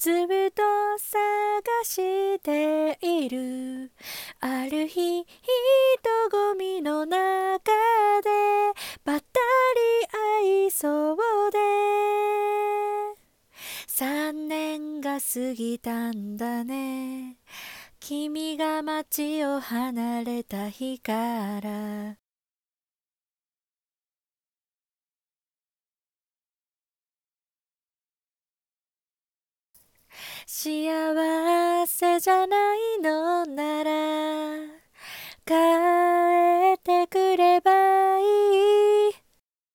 ずっと探している。ある日人混みの中でばったり会いそうで、3年が過ぎたんだね。君が街を離れた日から。幸せじゃないのなら帰ってくればいい。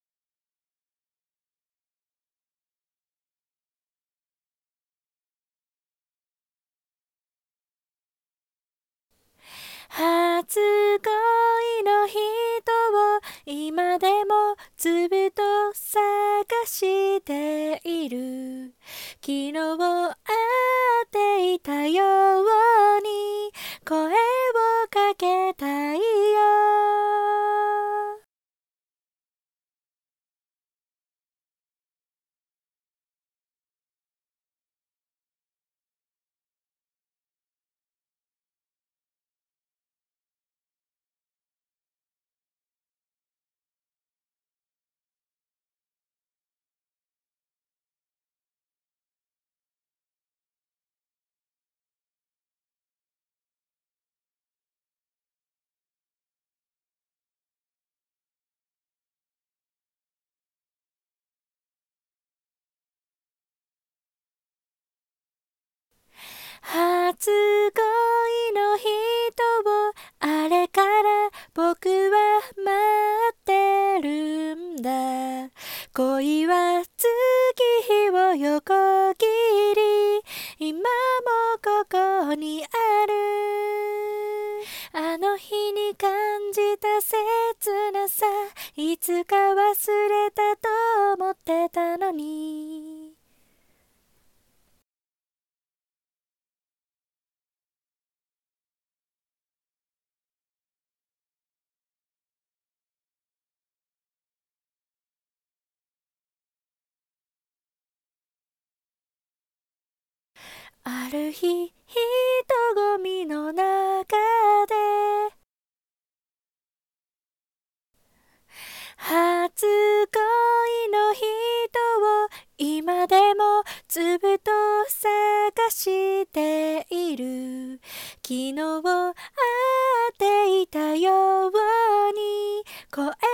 初恋の人を今でもずっと探している。昨日会っていたように声をかけたいよ。初恋の人をあれから僕は待ってるんだ。恋は月日を横切り今もここにある。あの日に感じた切なさ、いつか忘れたと思ってたのに。ある日人混みの中で初恋の人を今でもずっと探している。昨日会っていたように声を